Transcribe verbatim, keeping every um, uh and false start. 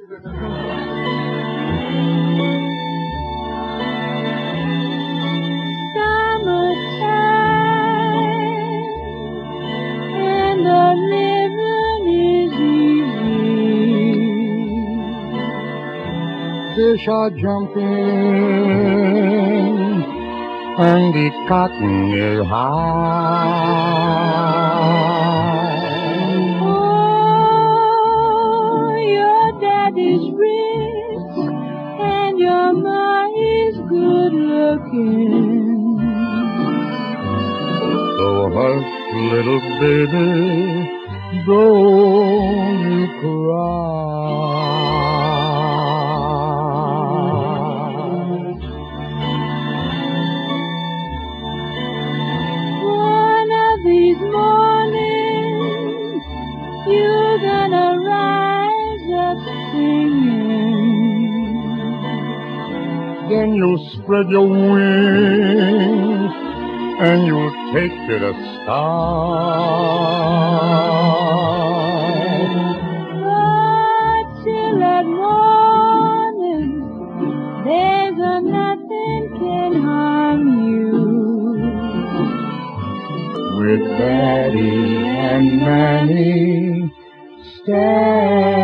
Fish are jumping and the cotton is high. Oh, your daddy's rich and your ma is good looking. So hush, little baby, don't you cry. These mornings you're gonna rise up singing. Then you'll spread your wings and you'll take to the sky. But till that morning, there's a nothing can harm you. With Daddy and Mammy, stand.